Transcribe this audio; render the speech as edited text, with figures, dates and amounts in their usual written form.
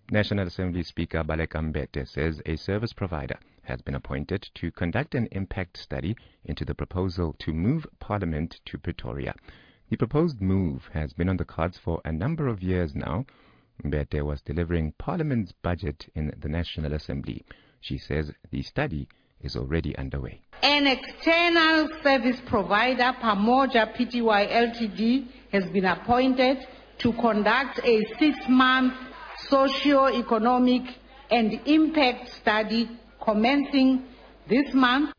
National Assembly Speaker Baleka Mbete says a service provider has been appointed to conduct an impact study into the proposal to move Parliament to Pretoria. The proposed move has been on the cards for a number of years now. Mbete was delivering Parliament's budget in the National Assembly. She says the study is already underway. An external service provider, Pamoja Pty Ltd, has been appointed to conduct a 6-month socio-economic and impact study commencing this month